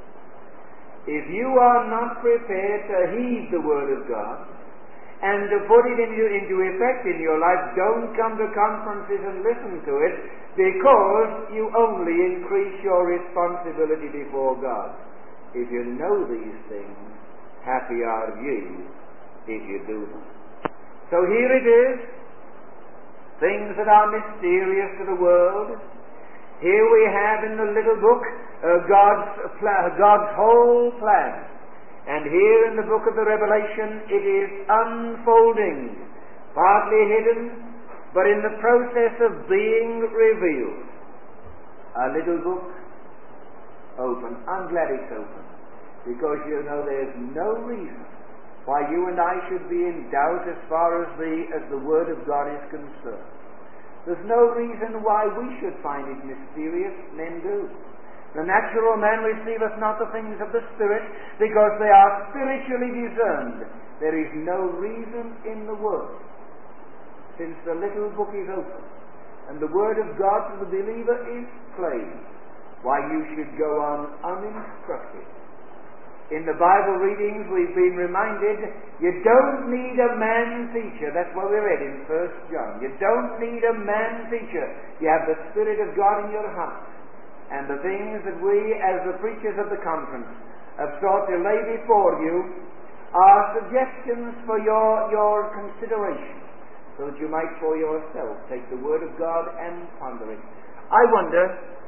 If you are not prepared to heed the Word of God and to put it into, into effect in your life, don't come to conferences and listen to it, because you only increase your responsibility before God. If you know these things, happy are you if you do them. So here it is, things that are mysterious to the world. Here we have in the little book uh, God's, pl- God's whole plan. And here in the book of the Revelation it is unfolding, partly hidden, but in the process of being revealed. A little book open. I'm glad it's open, because you know there's no reason why you and I should be in doubt as far as the, as the Word of God is concerned. There's no reason why we should find it mysterious. Men do. The natural man receiveth not the things of the Spirit, because they are spiritually discerned. There is no reason in the world, since the little book is open, and the Word of God to the believer is plain, why you should go on uninstructed. In the Bible readings we've been reminded, you don't need a man teacher. That's what we read in First John. You don't need a man teacher. You have the Spirit of God in your heart. And the things that we, as the preachers of the conference, have sought to lay before you are suggestions for your, your consideration, so that you might for yourself take the Word of God and ponder it. I wonder,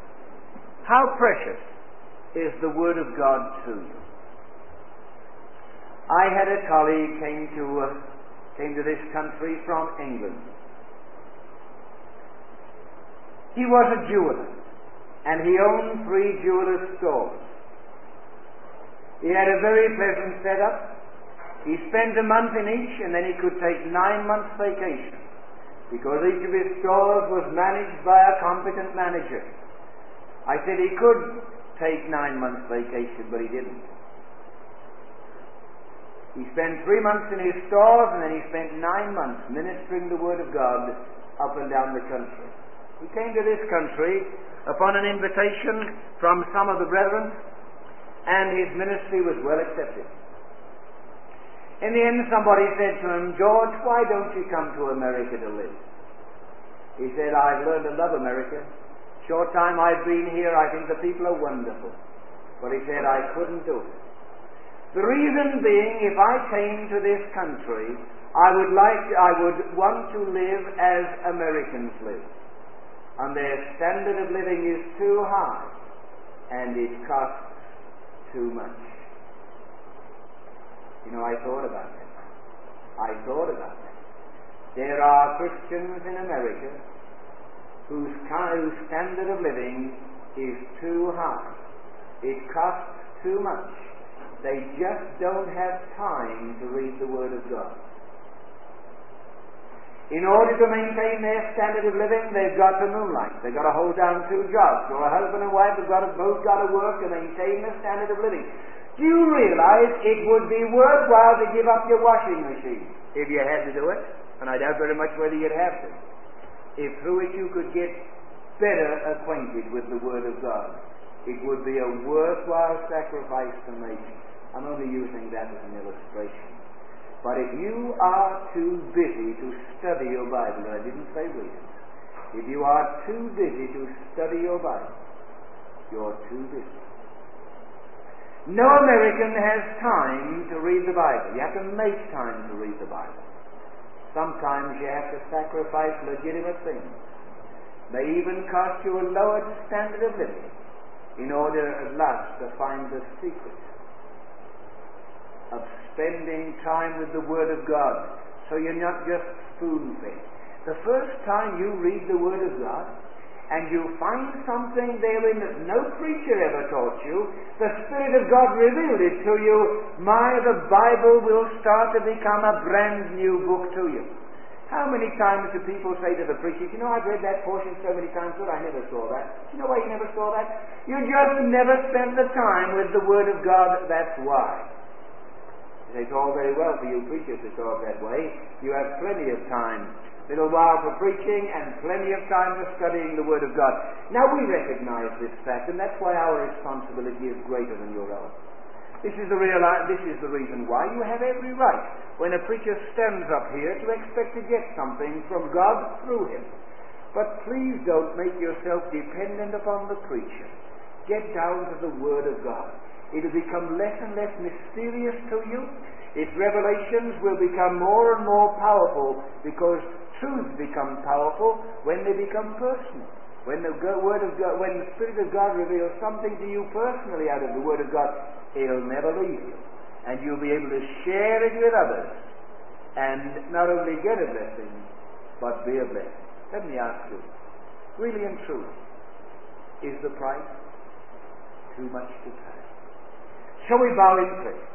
how precious is the Word of God to you? I had a colleague came to uh, came to this country from England. He was a jeweler, and he owned three jeweler's stores. He had a very pleasant setup. He spent a month in each, and then he could take nine months vacation, because each of his stores was managed by a competent manager. I said he could take nine months vacation, but he didn't. He spent three months in his stores, and then he spent nine months ministering the Word of God up and down the country. He came to this country upon an invitation from some of the brethren, and his ministry was well accepted. In the end, somebody said to him, "George, why don't you come to America to live?" He said, "I've learned to love America. Short time I've been here, I think the people are wonderful." But he said, "I couldn't do it. The reason being, if I came to this country, I would like, I would want to live as Americans live. And their standard of living is too high, and it costs too much." You know, I thought about that. I thought about that. There are Christians in America whose, whose standard of living is too high. It costs too much. They just don't have time to read the Word of God. In order to maintain their standard of living, they've got to moonlight. They've got to hold down two jobs. So a husband and wife have got to, both got to work to maintain their standard of living. Do you realize it would be worthwhile to give up your washing machine if you had to do it? And I doubt very much whether you'd have to. If through it you could get better acquainted with the Word of God, it would be a worthwhile sacrifice to make. I'm only using that as an illustration. But if you are too busy to study your Bible, and I didn't say read it, if you are too busy to study your Bible, you're too busy. No American has time to read the Bible. You have to make time to read the Bible. Sometimes you have to sacrifice legitimate things. They even cost you a lowered standard of living in order at last to find the secret of spending time with the Word of God, so you're not just spoon-fed. The first time you read the Word of God, and you find something therein that no preacher ever taught you, the Spirit of God revealed it to you, my, the Bible will start to become a brand new book to you. How many times do people say to the preacher, you know, I've read that portion so many times, but I never saw that. You know why you never saw that? You just never spent the time with the Word of God, that's why. It's all very well for you preachers to talk that way. You have plenty of time. Little while for preaching and plenty of time for studying the Word of God. Now we recognize this fact, and that's why our responsibility is greater than your own. This is the real, this is the reason why you have every right, when a preacher stands up here, to expect to get something from God through him. But please don't make yourself dependent upon the preacher. Get down to the Word of God. It will become less and less mysterious to you. Its revelations will become more and more powerful, because truths become powerful when they become personal. When the Word of God, when the Spirit of God reveals something to you personally out of the Word of God, it'll never leave you, and you'll be able to share it with others, and not only get a blessing, but be a blessing. Let me ask you, really and truly, is the price too much to pay? Shall we bow in prayer?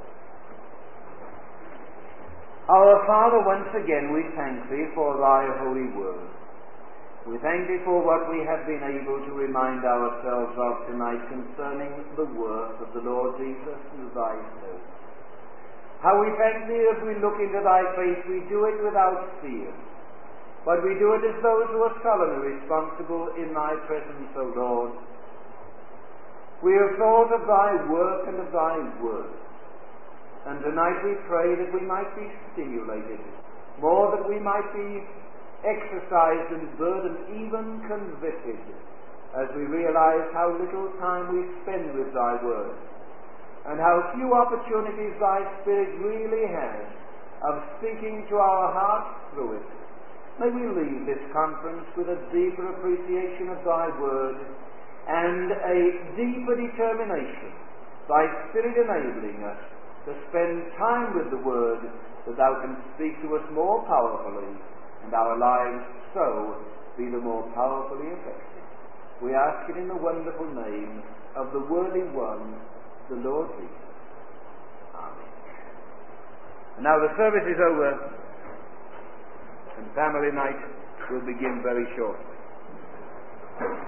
Our Father, once again we thank Thee for Thy holy word. We thank Thee for what we have been able to remind ourselves of tonight concerning the work of the Lord Jesus through Thy Spirit. How we thank Thee as we look into Thy face, we do it without fear, but we do it as those who are solemnly responsible in Thy presence, O Lord. We have thought of Thy work and of Thy word, and tonight we pray that we might be stimulated, more that we might be exercised and burdened, even convicted, as we realize how little time we spend with Thy word, and how few opportunities Thy Spirit really has of speaking to our hearts through it. May we leave this conference with a deeper appreciation of Thy word and a deeper determination, Thy Spirit enabling us to spend time with the word, that Thou canst speak to us more powerfully, and our lives so be the more powerfully effective. We ask it in the wonderful name of the worthy one, the Lord Jesus. Amen. And now the service is over, and family night will begin very shortly.